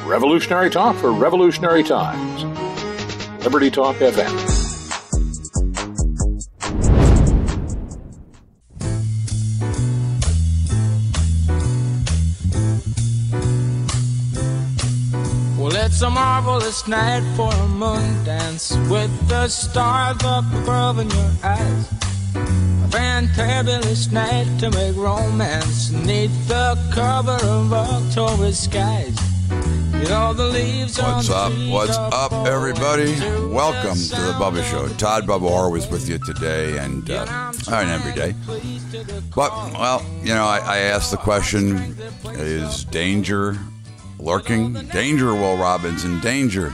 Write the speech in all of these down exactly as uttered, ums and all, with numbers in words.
Revolutionary talk for revolutionary times. Liberty Talk F M. Well, it's a marvelous night for a moon dance with the stars up above in your eyes. A fantabulous night to make romance neath the cover of October skies. You know, the leaves What's on up? the What's trees up, are everybody? falling Welcome the to the Bubba Show. Todd Bubba Horowitz with you today and uh, and every day. But, well, you know, I, I asked the question, is danger lurking? Danger, Will Robinson, danger?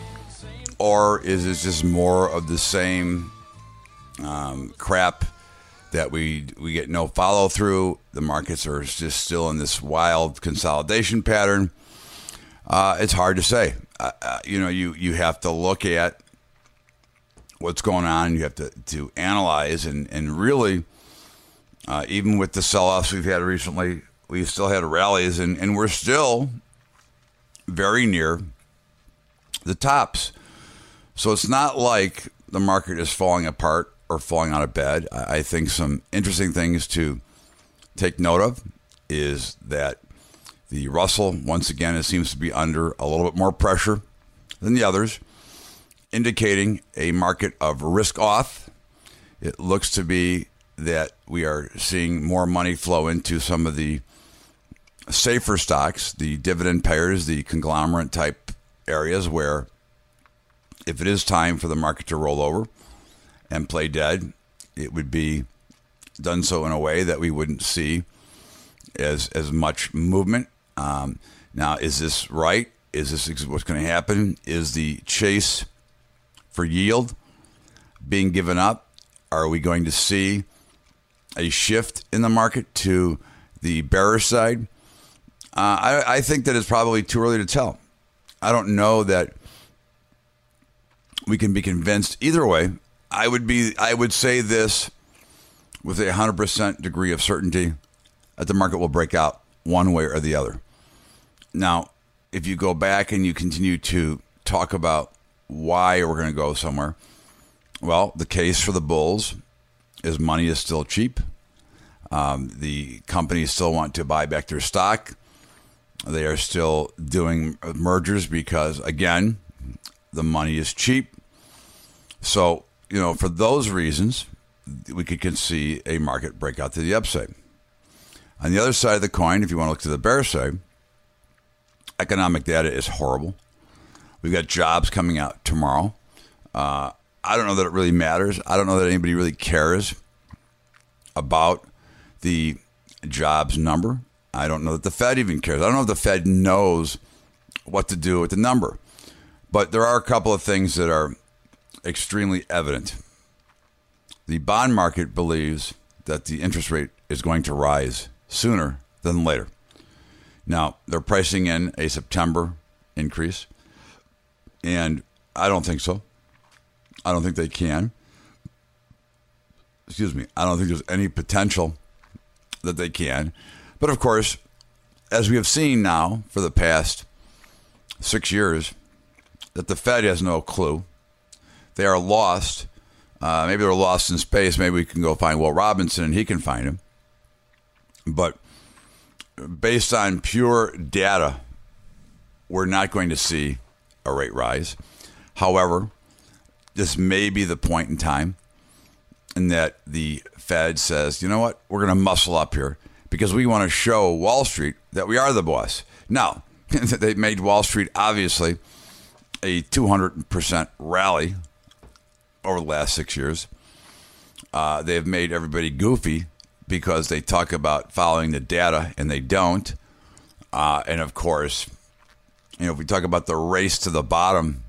Or is it just more of the same um, crap that we we get no follow-through? The markets are just still in this wild consolidation pattern. Uh, it's hard to say. Uh, uh, you know, you, you have to look at what's going on. You have to, to analyze and, and really, uh, even with the sell-offs we've had recently, we've still had rallies and, and we're still very near the tops. So it's not like the market is falling apart or falling out of bed. I, I think some interesting things to take note of is that the Russell, once again, it seems to be under a little bit more pressure than the others, indicating a market of risk off. It looks to be that we are seeing more money flow into some of the safer stocks, the dividend payers, the conglomerate type areas where if it is time for the market to roll over and play dead, it would be done so in a way that we wouldn't see as as much movement. Um, now, is this right? Is this what's going to happen? Is the chase for yield being given up? Are we going to see a shift in the market to the bearish side? Uh, I, I think that it's probably too early to tell. I don't know that we can be convinced either way. I would be. I would say this with a one hundred percent degree of certainty that the market will break out one way or the other. Now, if you go back and you continue to talk about why we're going to go somewhere, well, the case for the bulls is money is still cheap. Um, the companies still want to buy back their stock. They are still doing mergers because, again, the money is cheap. So, you know, for those reasons, we could see a market break out to the upside. On the other side of the coin, if you want to look to the bear side, economic data is horrible. We've got jobs coming out tomorrow. Uh, I don't know that it really matters. I don't know that anybody really cares about the jobs number. I don't know that the Fed even cares. I don't know if the Fed knows what to do with the number. But there are a couple of things that are extremely evident. The bond market believes that the interest rate is going to rise sooner than later. Now, they're pricing in a September increase, and I don't think so. I don't think they can. Excuse me. I don't think there's any potential that they can. But, of course, as we have seen now for the past six years, that the Fed has no clue. They are lost. Uh, maybe they're lost in space. Maybe we can go find Will Robinson and he can find him. But based on pure data, we're not going to see a rate rise. However, this may be the point in time in that the Fed says, you know what, we're going to muscle up here because we want to show Wall Street that we are the boss. Now, they made Wall Street obviously a two hundred percent rally over the last six years. Uh, they've made everybody goofy because they talk about following the data and they don't. Uh, and of course, you know, if we talk about the race to the bottom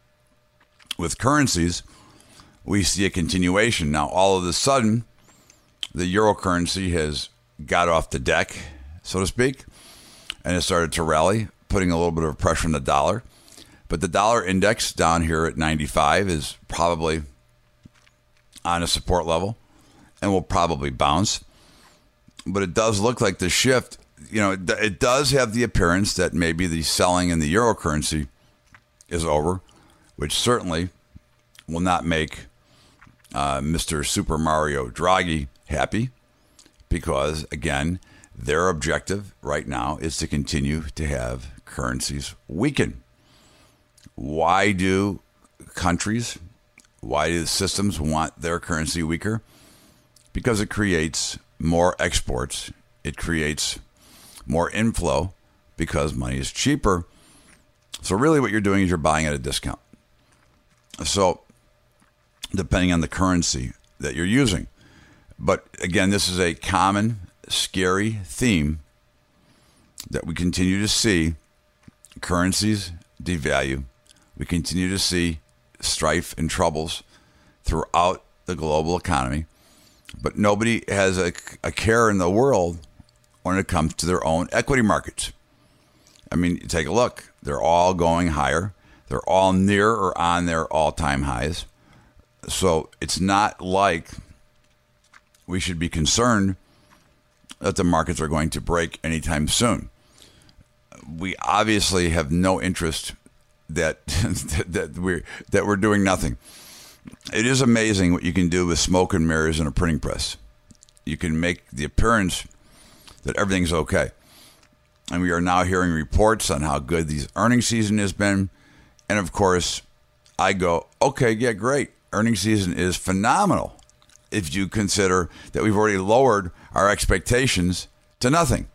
with currencies, we see a continuation. Now, all of a sudden, the euro currency has got off the deck, so to speak, and it started to rally, putting a little bit of pressure on the dollar. But the dollar index down here at ninety-five is probably on a support level and will probably bounce. But it does look like the shift you know, it, it does have the appearance that maybe the selling in the euro currency is over, which certainly will not make uh, Mister Super Mario Draghi happy, because, again, their objective right now is to continue to have currencies weaken. Why do countries, why do systems want their currency weaker? Because it creates more exports. It creates more inflow because money is cheaper. So really what you're doing is you're buying at a discount. So depending on the currency that you're using. But again, this is a common, scary theme that we continue to see currencies devalue. We continue to see strife and troubles throughout the global economy. But nobody has a, a care in the world when it comes to their own equity markets. I mean, take a look. They're all going higher. They're all near or on their all-time highs. So it's not like we should be concerned that the markets are going to break anytime soon. We obviously have no interest that that we're that we're doing nothing. It is amazing what you can do with smoke and mirrors in a printing press. You can make the appearance that everything's okay. And we are now hearing reports on how good the earnings season has been. And of course, I go, okay, yeah, great. Earnings season is phenomenal if you consider that we've already lowered our expectations to nothing.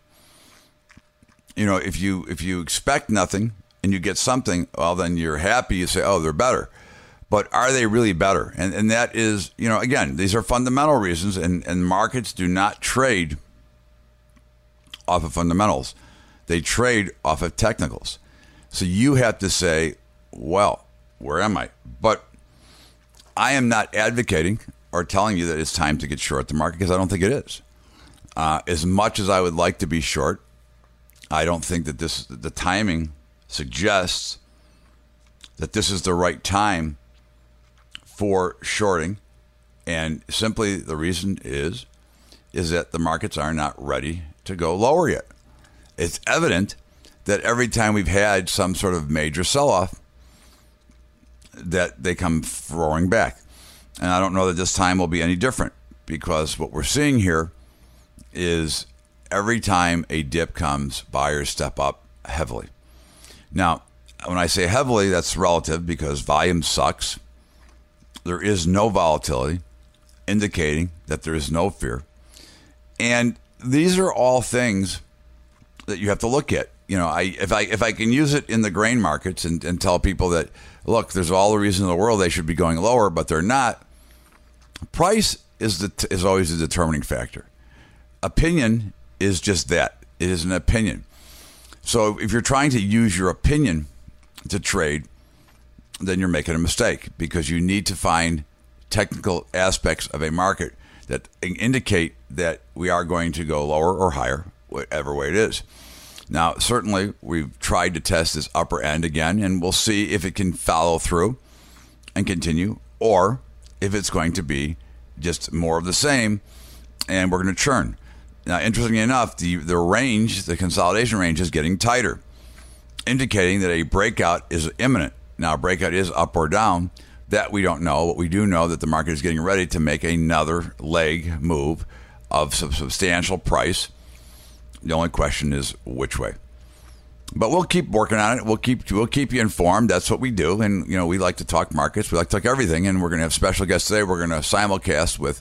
You know, if you if you expect nothing and you get something, well, then you're happy. You say, oh, they're better. But are they really better? And and that is, you know, again, these are fundamental reasons, and, and markets do not trade off of fundamentals. They trade off of technicals. So you have to say, well, where am I? But I am not advocating or telling you that it's time to get short the market, because I don't think it is. Uh, as much as I would like to be short, I don't think that this the timing suggests that this is the right time for shorting. And simply the reason is, is that the markets are not ready to go lower yet. It's evident that every time we've had some sort of major sell-off, that they come roaring back. And I don't know that this time will be any different, because what we're seeing here is every time a dip comes, buyers step up heavily. Now, when I say heavily, that's relative, because volume sucks. There is no volatility, indicating that there is no fear. And these are all things that you have to look at. You know, I if I if I can use it in the grain markets and, and tell people that, look, there's all the reason in the world they should be going lower, but they're not. Price is the is always the determining factor. Opinion is just that. It is an opinion. So if you're trying to use your opinion to trade, then you're making a mistake, because you need to find technical aspects of a market that indicate that we are going to go lower or higher, whatever way it is. Now, certainly, we've tried to test this upper end again, and we'll see if it can follow through and continue, or if it's going to be just more of the same, and we're going to churn. Now, interestingly enough, the, the range, the consolidation range is getting tighter, indicating that a breakout is imminent. Now, breakout is up or down. That we don't know, but we do know that the market is getting ready to make another leg move of some substantial price. The only question is which way. But we'll keep working on it. We'll keep we'll keep you informed. That's what we do. And, you know, we like to talk markets. We like to talk everything. And we're going to have special guests today. We're going to simulcast with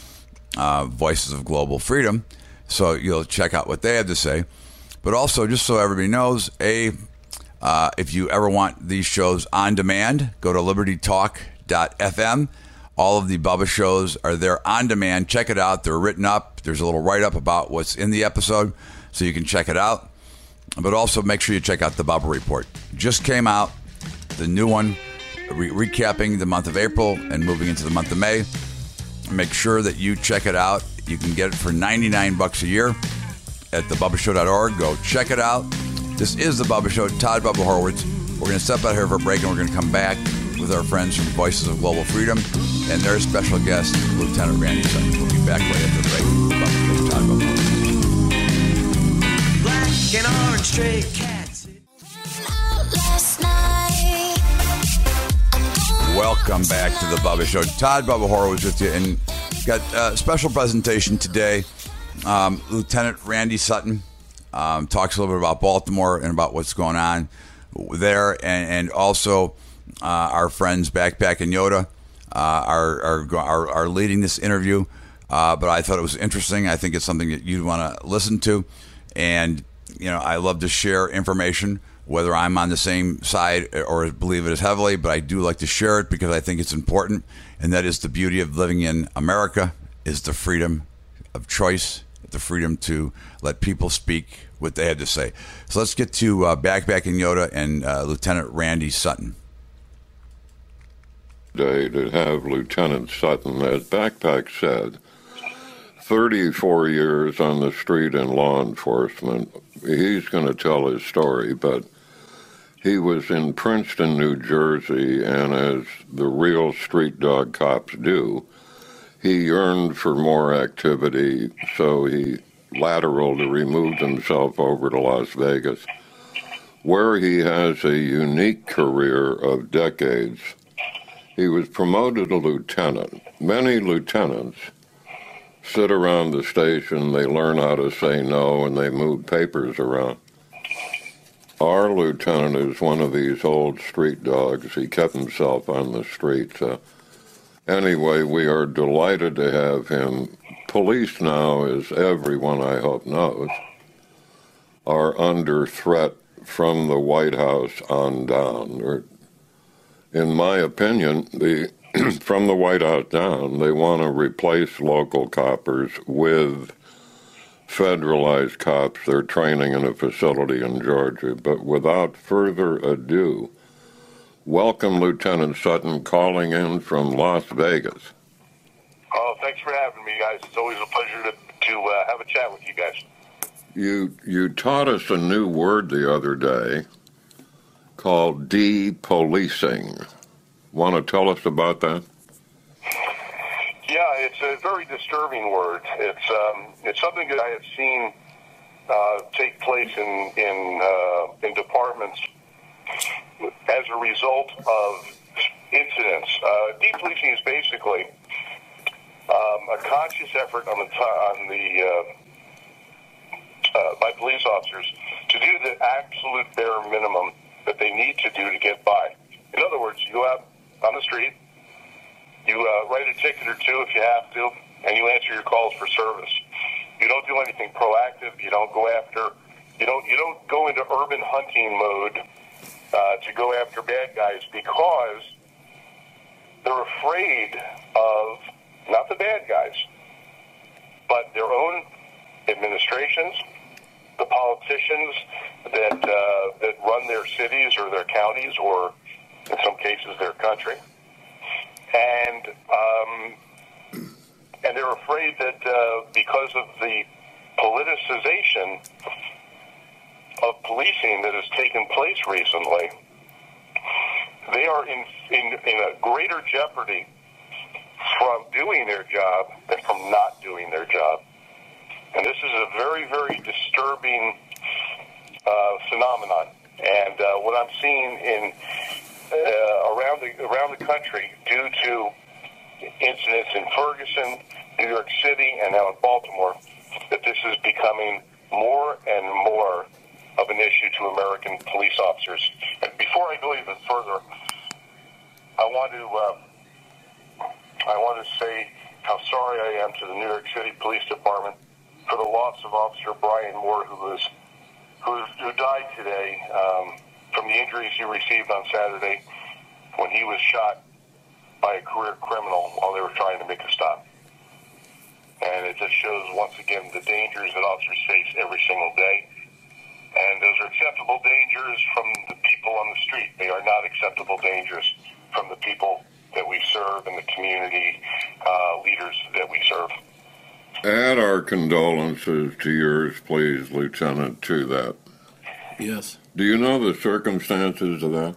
uh, Voices of Global Freedom. So you'll check out what they have to say. But also, just so everybody knows, A, uh, if you ever want these shows on demand, go to liberty talk dot f m. All of the Bubba shows are there on demand. Check it out. They're written up. There's a little write-up about what's in the episode, so you can check it out. But also make sure you check out the Bubba Report. Just came out, the new one, re- recapping the month of April and moving into the month of May. Make sure that you check it out. You can get it for ninety-nine bucks a year at the bubba show dot org. Go check it out. This is the Bubba Show. Todd Bubba Horwitz. We're going to step out here for a break, and we're going to come back with our friends from Voices of Global Freedom and their special guest, Lieutenant Randy Sutton. We'll be back right after the break. Bubba Show, Todd Bubba Horwitz. An orange stray cat. Welcome back to the Bubba Show. Todd Bubba Horowitz with you, and got a special presentation today. Um, Lieutenant Randy Sutton um, talks a little bit about Baltimore and about what's going on there, and, and also uh, our friends Backpack and Yoda uh, are, are are are leading this interview. Uh, but I thought it was interesting. I think it's something that you'd want to listen to, and you know, I love to share information, whether I'm on the same side or believe it as heavily, but I do like to share it because I think it's important, and that is the beauty of living in America, is the freedom of choice, the freedom to let people speak what they had to say. So let's get to uh, Backpack and Yoda and uh, Lieutenant Randy Sutton. Day to have Lieutenant Sutton, as Backpack said, thirty-four years on the street in law enforcement. He's going to tell his story, but he was in Princeton, New Jersey, and as the real street dog cops do, he yearned for more activity, so he lateraled or removed himself over to Las Vegas, where he has a unique career of decades. He was promoted to lieutenant. Many lieutenants sit around the station, they learn how to say no, and they move papers around. Our lieutenant is one of these old street dogs. He kept himself on the streets. Uh, anyway, we are delighted to have him. Police now, as everyone I hope knows, are under threat from the White House on down. Or, in my opinion, the from the White House down, they want to replace local coppers with federalized cops. They're training in a facility in Georgia. But without further ado, welcome Lieutenant Sutton, calling in from Las Vegas. Oh, thanks for having me, guys. It's always a pleasure to, to uh, have a chat with you guys. You, you taught us a new word the other day called depolicing. Want to tell us about that? Yeah, it's a very disturbing word. It's um, it's something that I have seen uh, take place in in uh, in departments as a result of incidents. Uh, depolicing is basically um, a conscious effort on the t- on the uh, uh, by police officers to do the absolute bare minimum that they need to do to get by. In other words, you go out on the street, you uh, write a ticket or two if you have to, and you answer your calls for service. You don't do anything proactive. You don't go after. You don't. You don't go into urban hunting mode uh, to go after bad guys because they're afraid of not the bad guys, but their own administrations, the politicians that uh, that run their cities or their counties or, in some cases, their country, and um, and they're afraid that uh, because of the politicization of policing that has taken place recently, they are in in, in a greater jeopardy from doing their job than from not doing their job. And this is a very, very disturbing uh, phenomenon. And uh, what I'm seeing in uh, around the around the country, due to incidents in Ferguson, New York City, and now in Baltimore, that this is becoming more and more of an issue to American police officers. And before I go even further, I want to uh, I want to say how sorry I am to the New York City Police Department for the loss of Officer Brian Moore, who was who, who died today um, from the injuries he received on Saturday when he was shot by a career criminal while they were trying to make a stop. And it just shows once again the dangers that officers face every single day. And those are acceptable dangers from the people on the street. They are not acceptable dangers from the people that we serve and the community uh, leaders that we serve. Add our condolences to yours, please, Lieutenant, to that. Yes. Do you know the circumstances of that?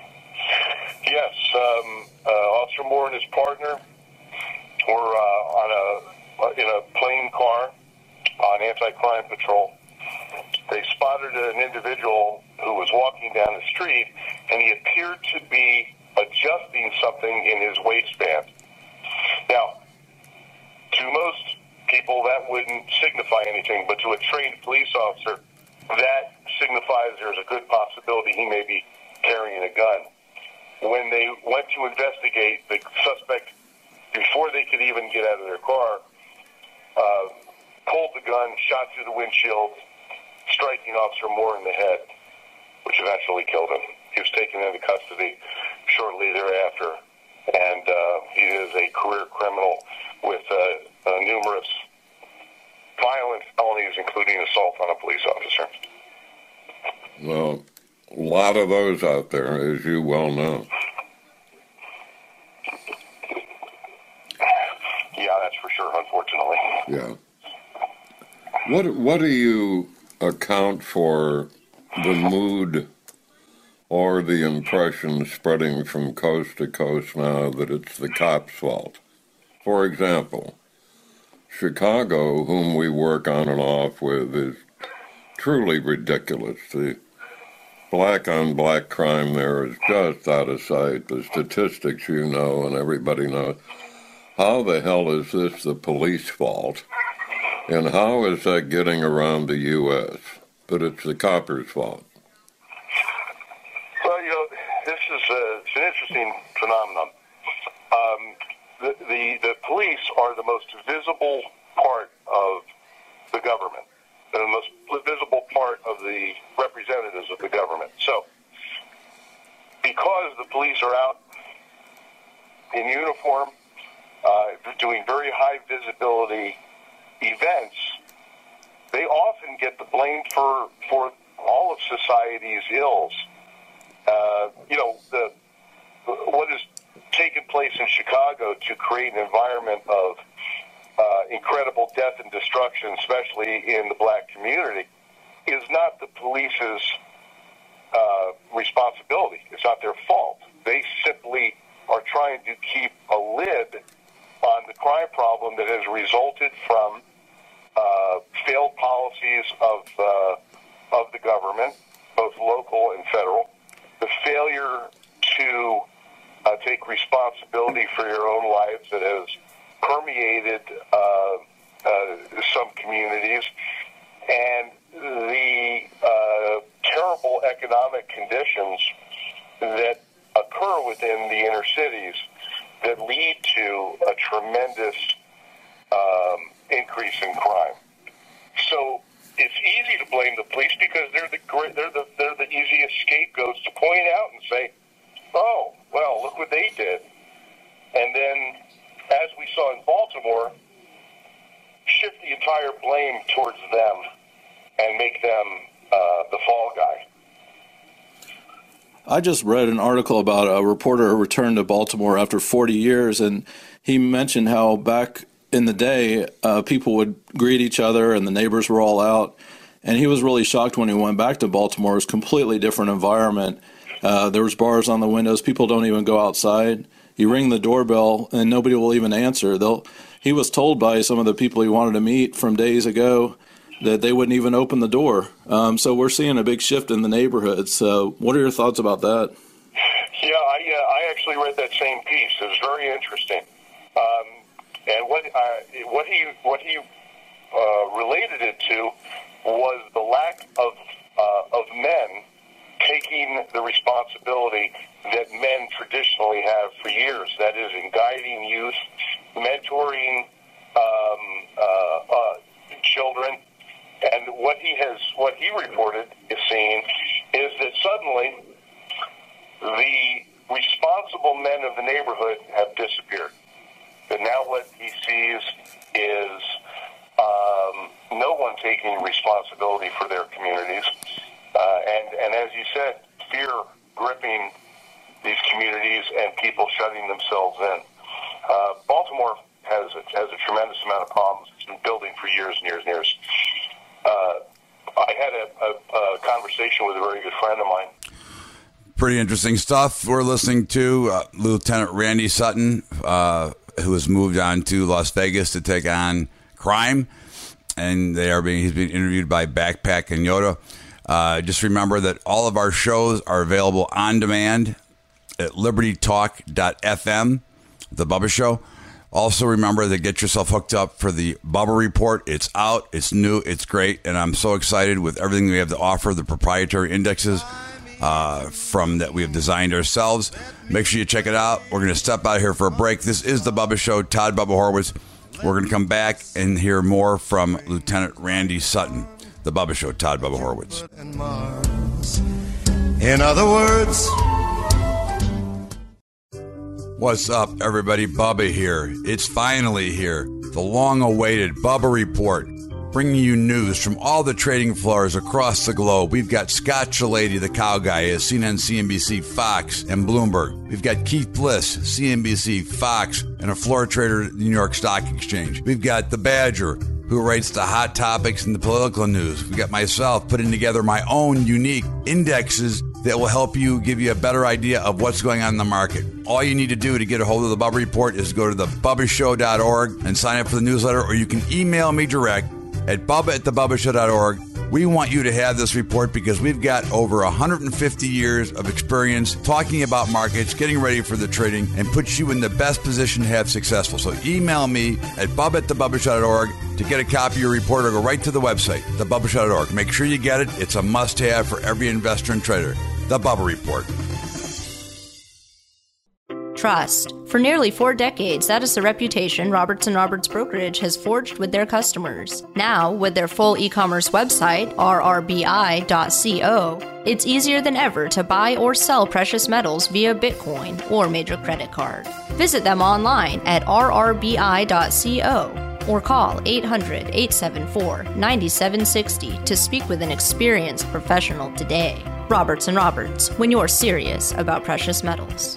Yes. Um, uh, Officer Moore and his partner were uh, on a in a plain car on anti-crime patrol. they spotted an individual who was walking down the street, and he appeared to be adjusting something in his waistband. Now, to most people, that wouldn't signify anything, but to a trained police officer, that signifies there's a good possibility he may be carrying a gun. When they went to investigate, the suspect, before they could even get out of their car, uh, pulled the gun, shot through the windshield, striking Officer Moore in the head, which eventually killed him. He was taken into custody shortly thereafter, and uh, he is a career criminal with uh, uh, numerous violent felonies, including assault on a police officer. Well, a lot of those out there, as you well know. Yeah, that's for sure, unfortunately. Yeah. What what do you account for the mood or the impression spreading from coast to coast now that it's the cops' fault? For example, Chicago, whom we work on and off with, is truly ridiculous. The black-on-black crime there is just out of sight. The statistics you know and everybody knows. How the hell is this the police fault? And how is that getting around the U S that it's the coppers' fault? Well, you know, this is a, it's an interesting phenomenon. Um, the, the, the police are the most visible part of the government. They're the most visible part of the representatives of the government. So, because the police are out in uniform, uh, doing very high visibility events, they often get the blame for, for all of society's ills. Uh, you know, the, what has taken place in Chicago to create an environment of uh, incredible death and destruction, especially in the black community, is not the police's uh, responsibility. It's not their fault. They simply are trying to keep a lid on the crime problem that has resulted from uh, failed policies of uh, of the government, both local and federal, the failure to uh, take responsibility for your own lives that has permeated uh, uh, some communities, and the uh, terrible economic conditions that occur within the inner cities that lead to a tremendous um, increase in crime. So it's easy to blame the police because they're the they're the they're the easiest scapegoats to point out and say, "Oh, well, look what they did," and then, as we saw in Baltimore, shift the entire blame towards them and make them uh, the fall guy. I just read an article about a reporter who returned to Baltimore after forty years, and he mentioned how back in the day, uh, people would greet each other and the neighbors were all out. And he was really shocked when he went back to Baltimore. It was a completely different environment. Uh, there was bars on the windows. People don't even go outside. You ring the doorbell and nobody will even answer. They'll, he was told by some of the people he wanted to meet from days ago that they wouldn't even open the door. Um, so we're seeing a big shift in the neighborhoods. So what are your thoughts about that? Yeah, I, uh, I actually read that same piece. It was very interesting. Um, and what uh, what he what he uh, related it to was the lack of uh, of men taking the responsibility that men traditionally have for years. That is, in guiding youth, mentoring um, uh, uh, children. And what he has, what he reported is seeing is that suddenly the responsible men of the neighborhood have disappeared. That now what he sees is um, no one taking responsibility for their communities, uh, and and as you said, fear gripping these communities and people shutting themselves in. Uh, Baltimore has a, has a tremendous amount of problems. It's been building for years and years and years. Uh, I had a, a, a conversation with a very good friend of mine. Pretty interesting stuff we're listening to. Uh, Lieutenant Randy Sutton, uh, who has moved on to Las Vegas to take on crime. and they are being he's being interviewed by Backpack and Yoda. Uh, just remember that all of our shows are available on demand at liberty talk dot f m, The Bubba Show. Also remember to get yourself hooked up for the Bubba Report. It's out, it's new, it's great, and I'm so excited with everything we have to offer, the proprietary indexes uh, from that we have designed ourselves. Make sure you check it out. We're going to step out here for a break. This is The Bubba Show, Todd Bubba Horwitz. We're going to come back and hear more from Lieutenant Randy Sutton. The Bubba Show, Todd Bubba Horwitz. In other words... What's up, everybody? Bubba here. It's finally here. The long-awaited Bubba Report, bringing you news from all the trading floors across the globe. We've got Scott Shellady, the cow guy, at C N N, C N B C, Fox, and Bloomberg. We've got Keith Bliss, C N B C, Fox, and a floor trader at the New York Stock Exchange. We've got the Badger, who writes the hot topics and the political news. We've got myself putting together my own unique indexes that will help you, give you a better idea of what's going on in the market. All you need to do to get a hold of the Bubba Report is go to the bubba show dot org and sign up for the newsletter, or you can email me direct at bubba at the bubba show dot org. We want you to have this report because we've got over one hundred fifty years of experience talking about markets, getting ready for the trading, and puts you in the best position to have successful. So email me at bubba at the bubba show dot org to get a copy of your report, or go right to the website, the bubba show dot org. Make sure you get it. It's a must-have for every investor and trader. The Bubba Report. Trust. For nearly four decades, that is the reputation Roberts and Roberts Brokerage has forged with their customers. Now, with their full e-commerce website, r r b i dot co, it's easier than ever to buy or sell precious metals via Bitcoin or major credit card. Visit them online at r r b i dot co or call eight hundred, eight seven four, nine seven six zero to speak with an experienced professional today. Roberts and Roberts, when you're serious about precious metals.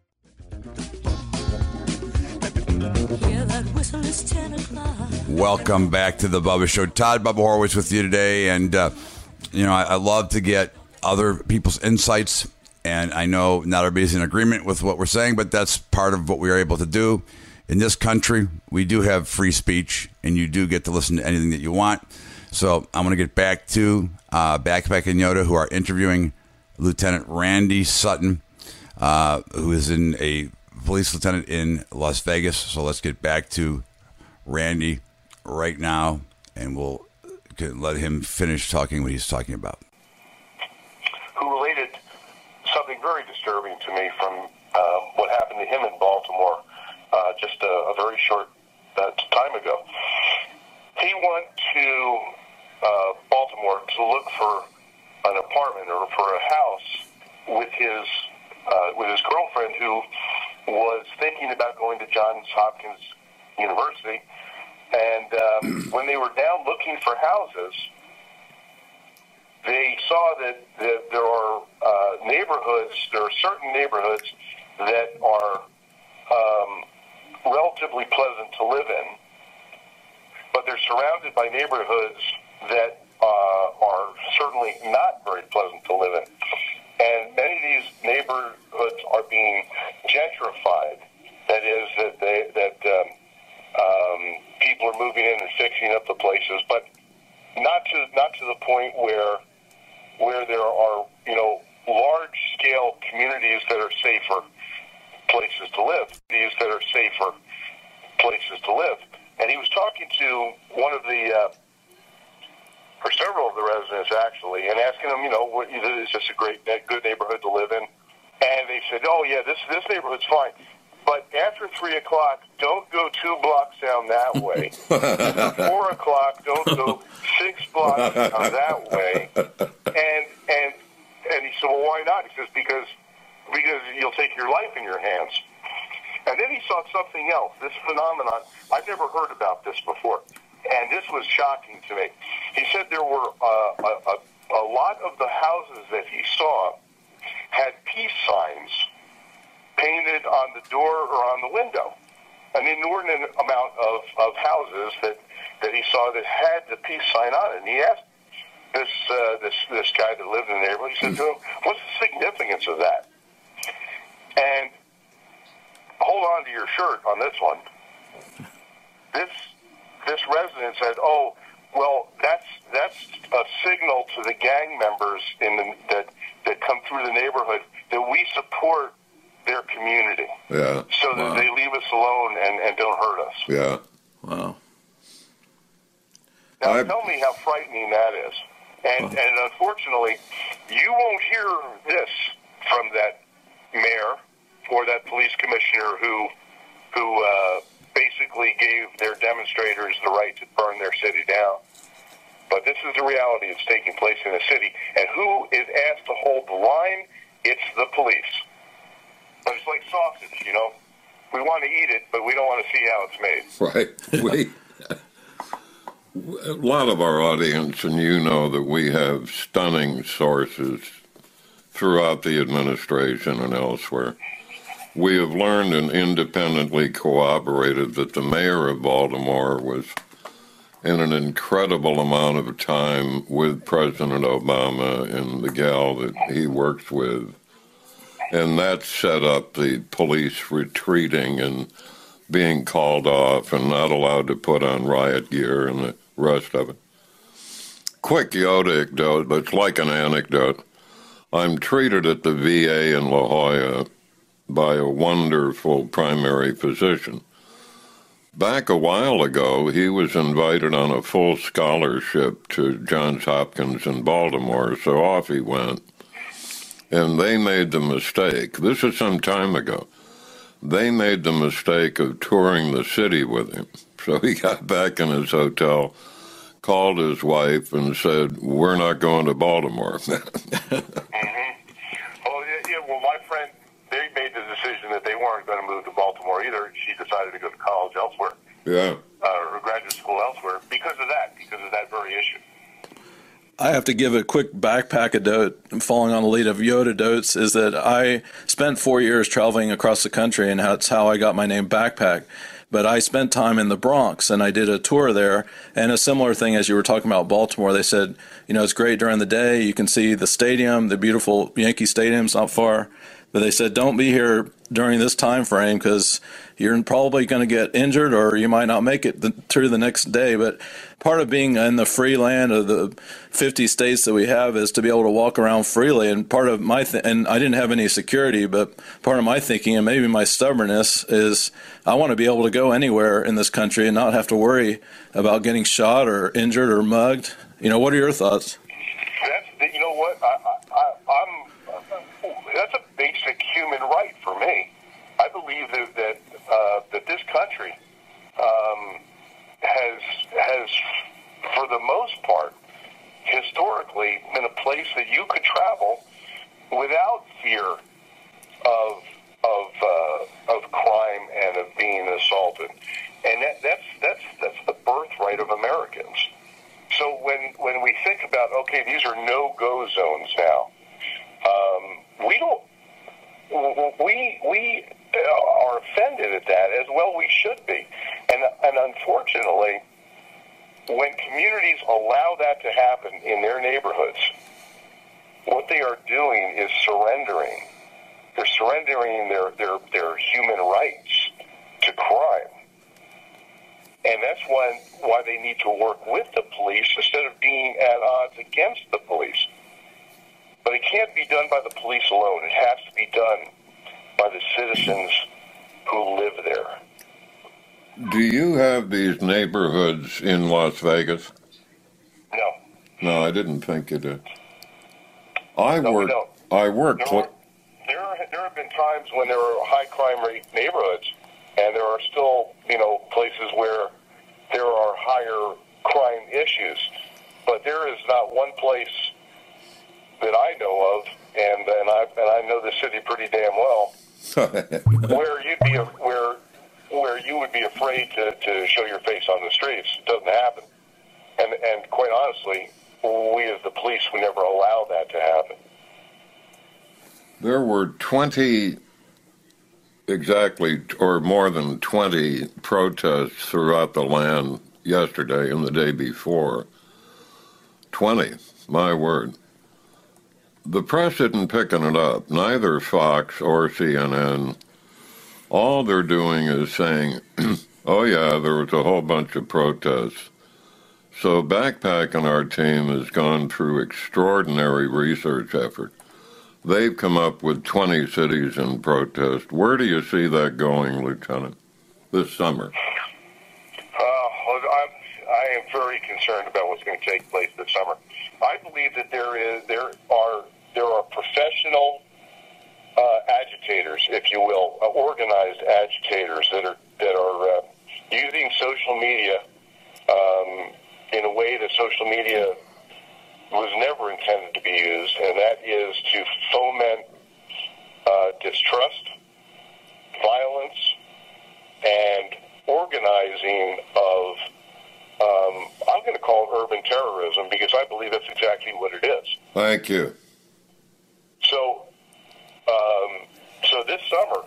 Welcome back to the Bubba Show. Todd Bubba Horwitz with you today, and uh, you know I, I love to get other people's insights, and I know not everybody's in agreement with what we're saying, but that's part of what we are able to do. In this country, we do have free speech, and you do get to listen to anything that you want. So I'm going to get back to uh, Backpack and Yoda, who are interviewing Lieutenant Randy Sutton, uh, who is in a police lieutenant in Las Vegas. So let's get back to Randy right now, and we'll let him finish talking what he's talking about. Who related something very disturbing to me from uh, what happened to him in Baltimore uh, just a, a very short uh, time ago. He went to uh, Baltimore to look for an apartment or for a house with his uh, with his girlfriend, who was thinking about going to Johns Hopkins University. And um, when they were down looking for houses, they saw that, that there are uh, neighborhoods, there are certain neighborhoods that are um, relatively pleasant to live in, but they're surrounded by neighborhoods that uh, are certainly not very pleasant to live in. And many of these neighborhoods are being gentrified. That is, that they, that um, um, people are moving in and fixing up the places, but not to not to the point where where there are, you know, large scale communities that are safer places to live. These that are safer places to live. And he was talking to one of the, uh, or several of the residents actually, and asking them, you know, what, is this a great, good neighborhood to live in? And they said, oh yeah, this this neighborhood's fine. But after three o'clock, don't go two blocks down that way. Four o'clock, don't go six blocks down that way. And and and he said, well, why not? He says, because because you'll take your life in your hands. And then he saw something else. This phenomenon, I've never heard about this before, and this was shocking to me. He said there were uh, a, a, a lot of the houses that he saw had peace signs painted on the door or on the window. An inordinate amount of, of houses that, that he saw that had the peace sign on it. And he asked this uh, this this guy that lived in the neighborhood, he said to him, what's the significance of that? And hold on to your shirt on this one. This this resident said, oh, Well, that's that's a signal to the gang members in the, that that come through the neighborhood that we support their community. Yeah. So that Wow. they leave us alone and, and don't hurt us. Yeah. Wow. Now, I- tell me how frightening that is. And, and unfortunately, you won't hear this from that mayor or that police commissioner who who uh, basically gave their demonstrators the right to burn their city down. But this is the reality that's taking place in the city. And who is asked to hold the line? It's the police. But it's like sausage, you know. We want to eat it, but we don't want to see how it's made. Right. We, a lot of our audience, and you know that we have stunning sources throughout the administration and elsewhere. We have learned and independently corroborated that the mayor of Baltimore was in an incredible amount of time with President Obama and the gal that he works with. And that set up the police retreating and being called off and not allowed to put on riot gear and the rest of it. Quick anecdote, but it's like an anecdote. I'm treated at the V A in La Jolla by a wonderful primary physician. Back a while ago, he was invited on a full scholarship to Johns Hopkins in Baltimore, so off he went. And they made the mistake, this is some time ago, they made the mistake of touring the city with him. So he got back in his hotel, called his wife, and said, we're not going to Baltimore. Mm-hmm. Oh, yeah, yeah, well, my friend, they made the decision that they weren't going to move to Baltimore either. She decided to go to college elsewhere, Yeah. uh, or graduate school elsewhere, because of that, because of that very issue. I have to give a quick backpack a dote, following on the lead of Yoda Dotes, is that I spent four years traveling across the country, and that's how I got my name Backpack. But I spent time in the Bronx, and I did a tour there, and a similar thing as you were talking about Baltimore. They said, you know, it's great during the day. You can see the stadium, the beautiful Yankee Stadium's not far. But they said, don't be here during this time frame because you're probably going to get injured or you might not make it the, through the next day. But part of being in the free land of the fifty states that we have is to be able to walk around freely. And part of my th- and I didn't have any security, but part of my thinking and maybe my stubbornness is I want to be able to go anywhere in this country and not have to worry about getting shot or injured or mugged. You know, what are your thoughts? That's, you know what? I, I, I'm. That's a basic human right for me. I believe that that, uh, that this country um, has has, for the most part, historically been a place that you could travel without fear of of uh, of crime and of being assaulted, and that, that's that's that's the birthright of Americans. So when when we think about, okay, these are no-go zones now, um, we don't we we are offended at that, as well we should be, and and unfortunately, when communities allow that to happen in their neighborhoods, what they are doing is surrendering. They're surrendering their their, their human rights to crime. And that's why, why they need to work with the police instead of being at odds against the police. But it can't be done by the police alone. It has to be done by the citizens who live there. Do you have these neighborhoods in Las Vegas? No. No, I didn't think you did. I No, we worked. don't. I worked. There, were, there, are, there have been times when there are high crime rate neighborhoods, and there are still, you know, places where there are higher crime issues. But there is not one place that I know of, and and I and I know the city pretty damn well, where you'd be a, where where you would be afraid to, to show your face on the streets. It doesn't happen, and and quite honestly, we as the police would never allow that to happen. There were twenty, exactly, or more than twenty protests throughout the land yesterday and the day before. twenty, my word. The press isn't picking it up, neither Fox or C N N. All they're doing is saying, oh yeah, there was a whole bunch of protests. So Backpack and our team has gone through extraordinary research effort. They've come up with twenty cities in protest. Where do you see that going, Lieutenant, this summer? Uh, well, I'm, I am very concerned about what's going to take place this summer. I believe that there is there are there are professional uh, agitators, if you will, uh, organized agitators that are that are uh, using social media um, in a way that social media was never intended to be used, and that is to foment uh, distrust, violence, and organizing of, um, I'm going to call it urban terrorism, because I believe that's exactly what it is. Thank you. So, um, so this summer,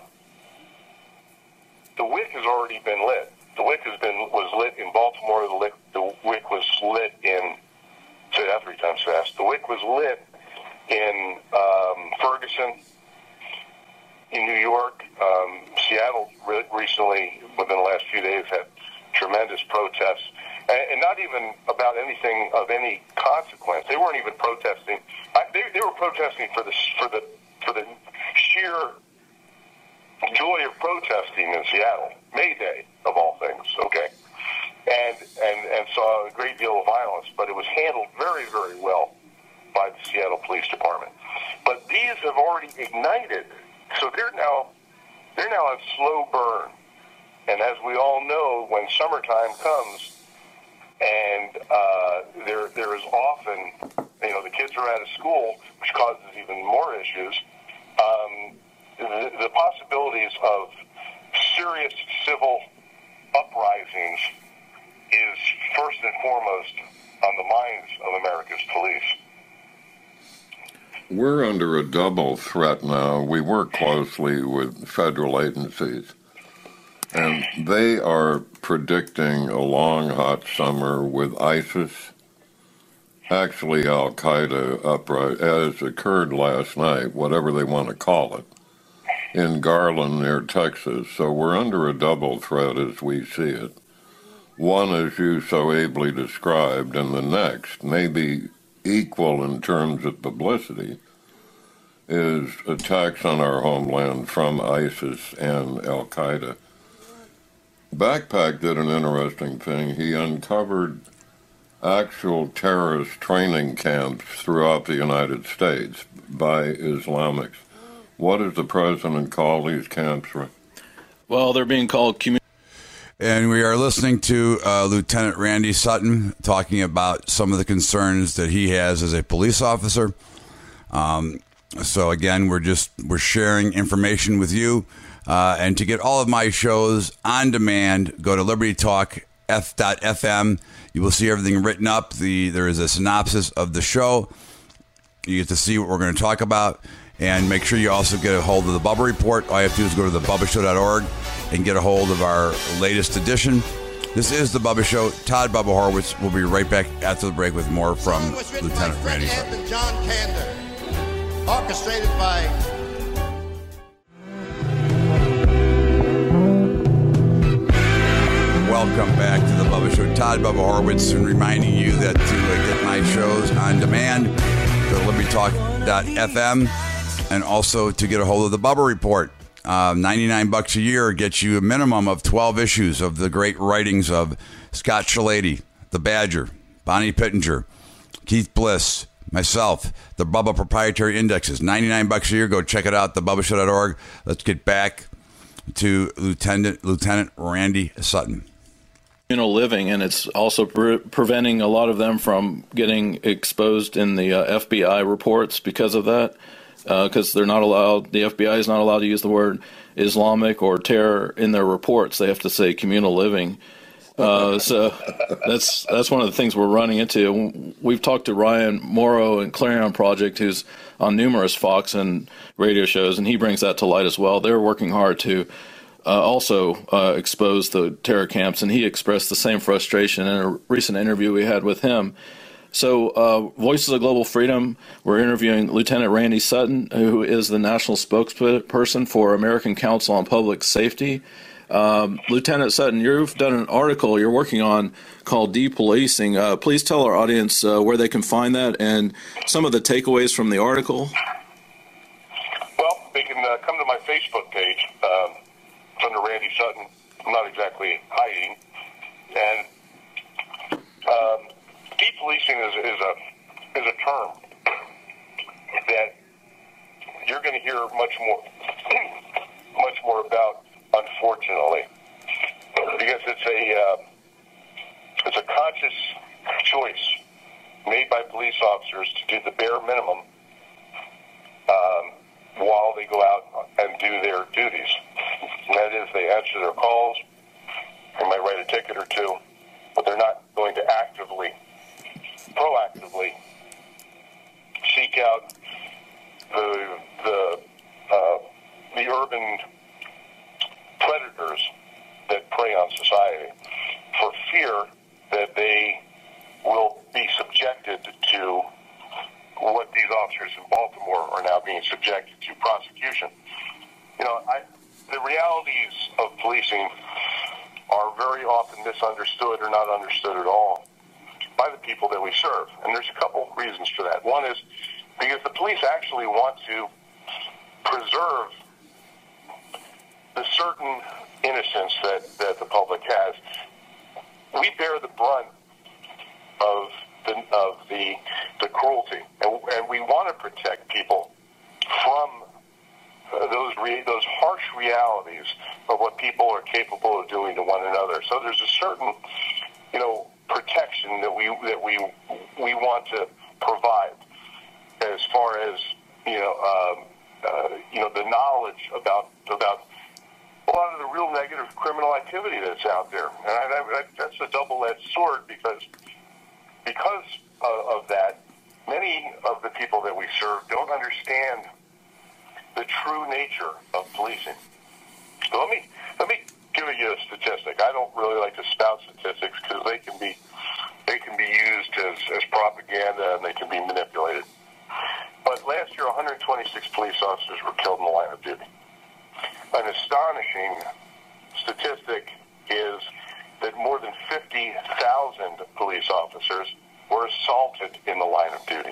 the wick has already been lit. The wick has been was lit in Baltimore. The, lit, the wick was lit in, say that three times fast. The wick was lit in um, Ferguson, in New York. Um, Seattle re- recently, within the last few days, had tremendous protests, and, and not even about anything of any consequence. They weren't even protesting. I, they, they were protesting for the for the for the sheer joy of protesting in Seattle, May Day of all things. Okay, and and and saw a great deal of violence, but it was handled very very well by the Seattle Police Department. But these have already ignited. So they're now they're now on slow burn, and as we all know, when summertime comes, and uh, there there is often, you know, the kids are out of school, which causes even more issues. Um, the, the possibilities of serious civil uprisings is first and foremost on the minds of America's police. We're under a double threat now. We work closely with federal agencies, and they are predicting a long, hot summer with ISIS, actually Al-Qaeda uprising, as occurred last night, whatever they want to call it, in Garland near Texas. So we're under a double threat as we see it. One, as you so ably described, and the next, maybe equal in terms of publicity, is attacks on our homeland from ISIS and Al-Qaeda. Backpack did an interesting thing. He uncovered actual terrorist training camps throughout the United States by Islamics. What does the president call these camps? Well, they're being called community. And we are listening to uh, Lieutenant Randy Sutton talking about some of the concerns that he has as a police officer. Um, so again, we're just we're sharing information with you. Uh, and to get all of my shows on demand, go to liberty talk f dot f m. You will see everything written up. The there is a synopsis of the show. You get to see what we're going to talk about. And make sure you also get a hold of the Bubba Report. All you have to do is go to the bubba show dot org and get a hold of our latest edition. This is the Bubba Show. Todd Bubba Horowitz will be right back after the break with more from Lieutenant Randy Sutton. And John Kander, orchestrated by... Welcome back to the Bubba Show. Todd Bubba Horowitz, and reminding you that to uh, get my shows on demand, go to liberty talk dot f m. And also to get a hold of the Bubba Report. Uh, ninety-nine bucks a year gets you a minimum of twelve issues of the great writings of Scott Shalady, The Badger, Bonnie Pittenger, Keith Bliss, myself, the Bubba Proprietary Indexes. ninety-nine bucks a year. Go check it out, the bubba show dot org. Let's get back to Lieutenant Lieutenant Randy Sutton. You know, living, and it's also pre- preventing a lot of them from getting exposed in the uh, F B I reports because of that. Because uh, they're not allowed, the F B I is not allowed to use the word Islamic or terror in their reports. They have to say communal living. Uh, so that's that's one of the things we're running into. We've talked to Ryan Morrow and Clarion Project, who's on numerous Fox and radio shows, and he brings that to light as well. They're working hard to uh, also uh, expose the terror camps, and he expressed the same frustration in a recent interview we had with him. So, uh, Voices of Global Freedom, we're interviewing Lieutenant Randy Sutton, who is the national spokesperson for American Council on Public Safety. Um, Lieutenant Sutton, you've done an article you're working on called Depolicing. Uh, please tell our audience uh, where they can find that and some of the takeaways from the article. Well, they can uh, come to my Facebook page. Um, it's under Randy Sutton. I'm not exactly hiding. And um, depolicing is, is a is a term that you're going to hear much more much more about, unfortunately, because it's a uh, it's a conscious choice made by police officers to do the bare minimum um, while they go out and do their duties. And that is, they answer their calls, they might write a ticket or two, but they're not going to actively, proactively seek out the the uh, the urban predators that prey on society, for fear that they will be subjected to what these officers in Baltimore are now being subjected to, prosecution. You know, I, the realities of policing are very often misunderstood or not understood at all by the people that we serve. And there's a couple reasons for that. One is because the police actually want to preserve the certain innocence that, that the public has. We bear the brunt of the of the the cruelty, and, and we want to protect people from uh, those re, those harsh realities of what people are capable of doing to one another. So there's a certain, you know, protection that we that we we want to provide, as far as you know, um, uh, you know, the knowledge about about a lot of the real negative criminal activity that's out there, and I, I, that's a double-edged sword because because of, of that, many of the people that we serve don't understand the true nature of policing. So let me let me give you a statistic. I don't really like to spout statistics because they can be they can be used as, as propaganda and they can be manipulated. But last year, one hundred twenty-six police officers were killed in the line of duty. An astonishing statistic is that more than fifty thousand police officers were assaulted in the line of duty.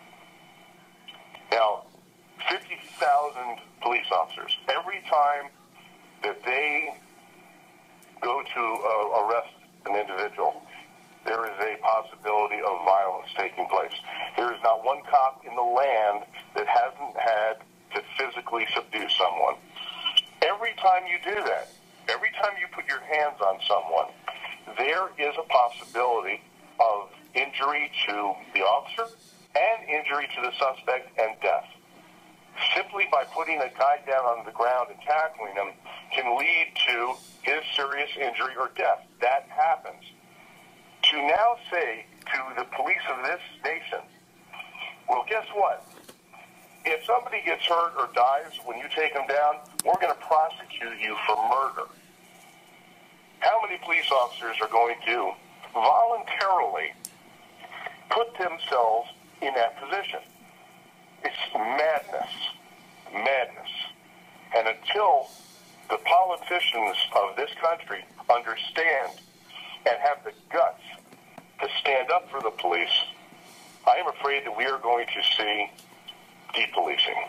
Now, fifty thousand police officers, every time that they go to uh, arrest an individual, there is a possibility of violence taking place. There is not one cop in the land that hasn't had to physically subdue someone. Every time you do that, every time you put your hands on someone, there is a possibility of injury to the officer and injury to the suspect and death. Simply by putting a guy down on the ground and tackling him can lead to his serious injury or death. That happens. To now say to the police of this nation, well, guess what? If somebody gets hurt or dies when you take them down, we're going to prosecute you for murder. How many police officers are going to voluntarily put themselves in that position? It's madness. Madness. And until the politicians of this country understand and have the guts to stand up for the police, I am afraid that we are going to see depolicing.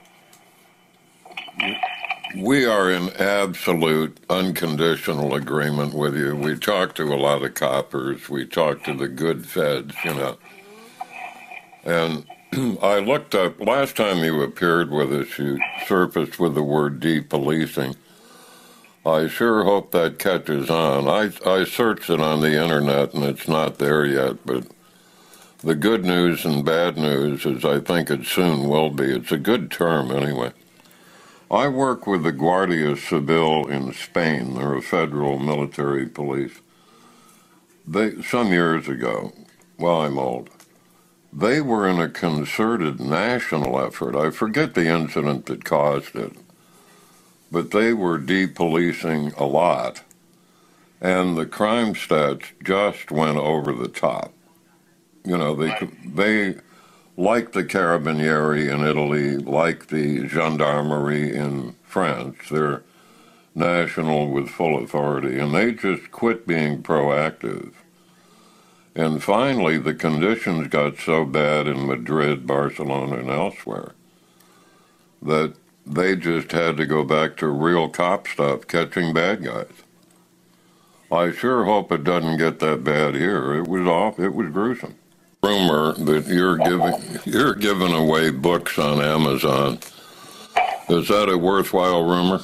We are in absolute unconditional agreement with you. We talk to a lot of coppers. We talk to the good feds, you know. And I looked up, last time you appeared with us, you surfaced with the word depolicing. I sure hope that catches on. I, I searched it on the internet and it's not there yet, but the good news and bad news is I think it soon will be. It's a good term anyway. I work with the Guardia Civil in Spain. They're a federal military police. They, some years ago, well, I'm old, they were in a concerted national effort. I forget the incident that caused it, but they were depolicing a lot, and the crime stats just went over the top. You know, they they like the Carabinieri in Italy, like the gendarmerie in France. They're national with full authority, and they just quit being proactive. And finally, the conditions got so bad in Madrid, Barcelona, and elsewhere that they just had to go back to real cop stuff, catching bad guys. I sure hope it doesn't get that bad here. It was off. It was gruesome. Rumor that you're giving you're giving away books on Amazon. Is that a worthwhile rumor?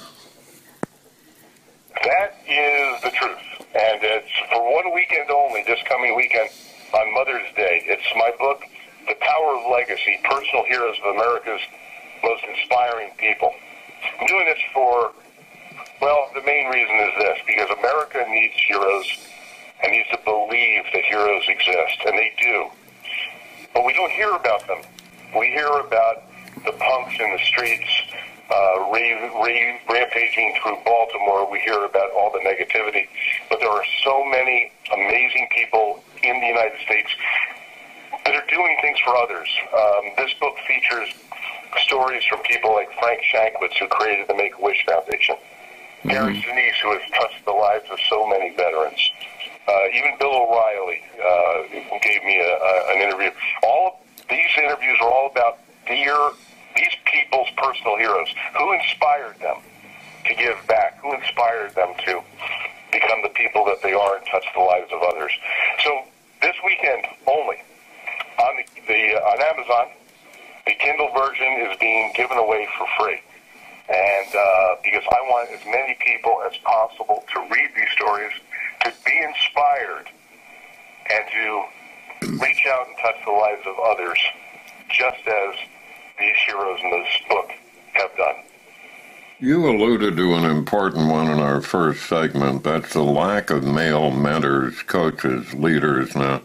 That is the truth. And it's for one weekend only, this coming weekend on Mother's Day. It's my book, The Power of Legacy, Personal Heroes of America's Most Inspiring People. I'm doing this for, well, the main reason is this, because America needs heroes and needs to believe that heroes exist, and they do. But we don't hear about them. We hear about the punks in the streets, Uh, rave, rave, rampaging through Baltimore. We hear about all the negativity, but there are so many amazing people in the United States that are doing things for others. Um, this book features stories from people like Frank Shankwitz, who created the Make-A-Wish Foundation, mm-hmm. Gary Sinise, who has touched the lives of so many veterans, uh, even Bill O'Reilly, uh, who gave me a, a, an interview. All of these interviews are all about their these people's personal heroes. Who inspired them to give back? Who inspired them to become the people that they are and touch the lives of others? So this weekend only, on the, the uh, on Amazon, the Kindle version is being given away for free. And uh, because I want as many people as possible to read these stories, to be inspired, and to reach out and touch the lives of others, just as these heroes in this book have done. You alluded to an important one in our first segment. That's the lack of male mentors, coaches, leaders. Now,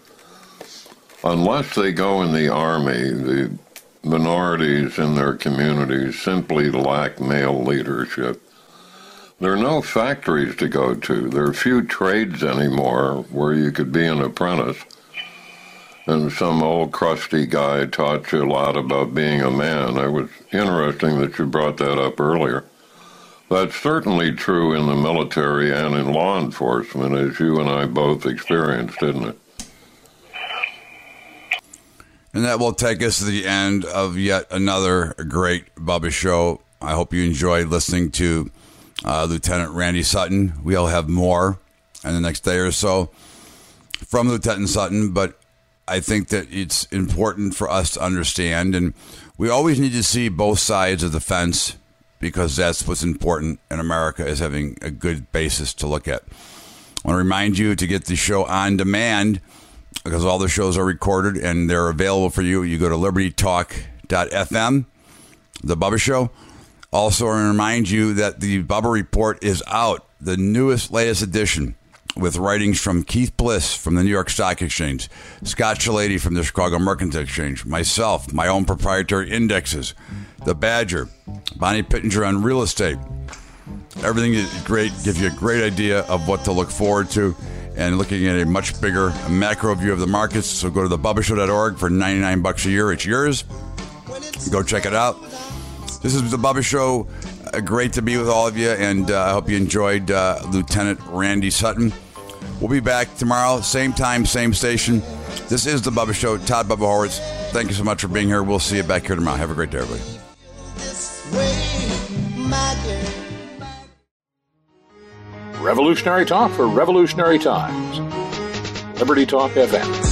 unless they go in the Army, the minorities in their communities simply lack male leadership. There are no factories to go to. There are few trades anymore where you could be an apprentice. And some old crusty guy taught you a lot about being a man. It was interesting that you brought that up earlier. That's certainly true in the military and in law enforcement, as you and I both experienced, didn't it? And that will take us to the end of yet another great Bubba Show. I hope you enjoyed listening to uh, Lieutenant Randy Sutton. We'll have more in the next day or so from Lieutenant Sutton, but I think that it's important for us to understand, and we always need to see both sides of the fence, because that's what's important in America, is having a good basis to look at. I want to remind you to get the show on demand, because all the shows are recorded and they're available for you. You go to liberty talk dot f m, The Bubba Show. Also, I want to remind you that the Bubba Report is out, the newest, latest edition, with writings from Keith Bliss from the New York Stock Exchange, Scott Shalady from the Chicago Mercantile Exchange, myself, my own proprietary indexes, the Badger, Bonnie Pittenger on real estate. Everything is great, gives you a great idea of what to look forward to, and looking at a much bigger macro view of the markets. So go to the bubba show dot org for ninety-nine bucks a year. It's yours. Go check it out. This is the Bubba Show. Uh, great to be with all of you, and uh, I hope you enjoyed uh, Lieutenant Randy Sutton. We'll be back tomorrow, same time, same station. This is the Bubba Show. Todd Bubba Horwitz. Thank you so much for being here. We'll see you back here tomorrow. Have a great day, everybody. Revolutionary talk for revolutionary times. Liberty Talk F M.